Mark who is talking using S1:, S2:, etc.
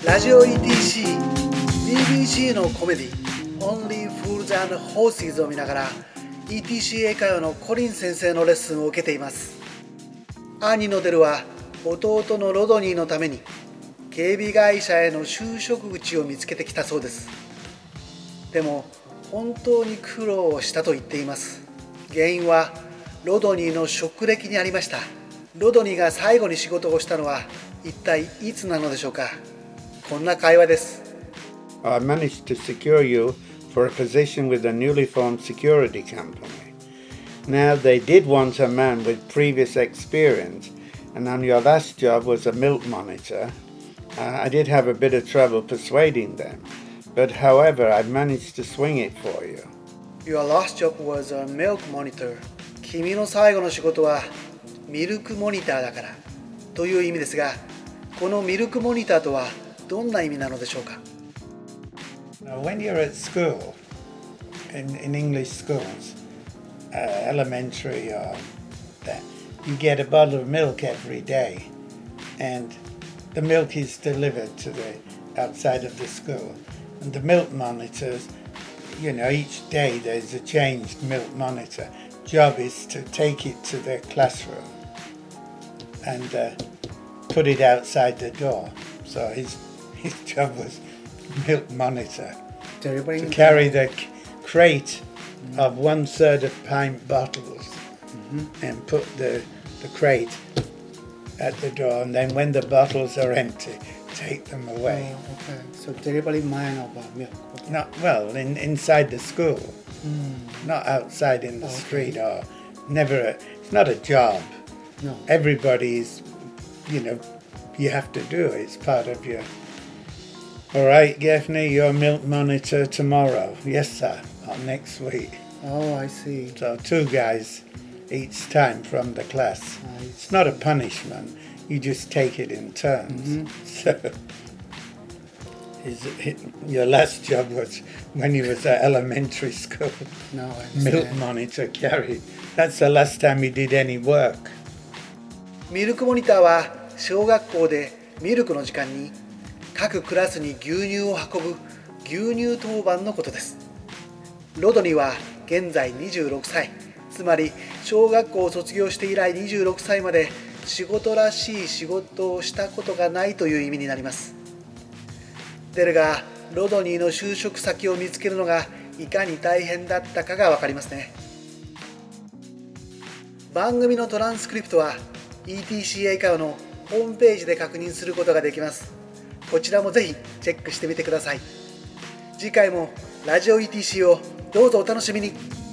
S1: ラジオ ETC、 BBC のコメディ Only Fools and Horses を見ながら ETC 英会話のコリン先生のレッスンを受けています。兄のデルは弟のロドニーのために警備会社への就職口を見つけてきたそうです。でも本当に苦労をしたと言っています。原因はロドニーの職歴にありました。ロドニーが最後に仕事をしたのは一体いつなのでしょうか。こんな会話です。
S2: I managed to secure you for a position with a newly formed security company. Now they did want a man with previous experience, and on your last job was a milk monitor. I did have a bit of trouble persuading them, but however I managed to swing it for you.
S1: Your last job was a milk monitor. 君の最後の仕事はミルクモニターだからという意味ですが、このミルクモニターとはどんな意味なのでしょうか。
S2: Now, when you're at school, in English schools, elementary or that, you get a bottle of milk every day, and the milk is delivered to the outside of the school, and the milk monitors, each day there's a changed milk monitor. Job is to take it to their classroom and put it outside the door. So his job was milk monitor to carry the crate of 1/3 of pint bottles and put the crate at the door, and then when the bottles are empty, take them away.
S1: Okay. So delivery man of milk.
S2: Inside the school, not outside in the street or never. It's not a job.
S1: No.
S2: Everybody's, you have to do it. It's part of your. All right, Gaffney, your milk monitor tomorrow. Yes, sir. Or next week.
S1: Oh, I see.
S2: So 2 guys each time from the class. It's not a punishment. You just take it in turns. So your last job was when you was at elementary school.
S1: No,
S2: Milk monitor carry. That's the last time you did any work.
S1: ミルクモニターは小学校でミルクの時間に各クラスに牛乳を運ぶ牛乳当番のことです。ロドニーは現在26歳、つまり小学校を卒業して以来26歳まで仕事らしい仕事をしたことがないという意味になります。デルがロドニーの就職先を見つけるのがいかに大変だったかがわかりますね。番組のトランスクリプトは ETC 英会話のホームページで確認することができます。こちらもぜひチェックしてみてください。次回もラジオ ETC をどうぞお楽しみに。